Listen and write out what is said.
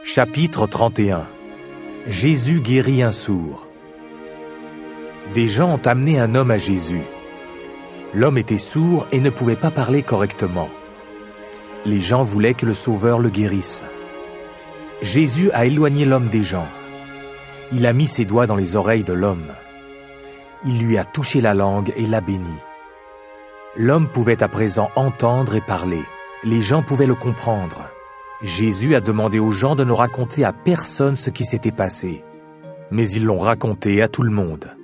Chapitre 31. Jésus guérit un sourd. Des gens ont amené un homme à Jésus. L'homme était sourd et ne pouvait pas parler correctement. Les gens voulaient que le Sauveur le guérisse. Jésus a éloigné l'homme des gens. Il a mis ses doigts dans les oreilles de l'homme. Il lui a touché la langue et l'a béni. L'homme pouvait à présent entendre et parler. Les gens pouvaient le comprendre. Jésus a demandé aux gens de ne raconter à personne ce qui s'était passé. Mais ils l'ont raconté à tout le monde.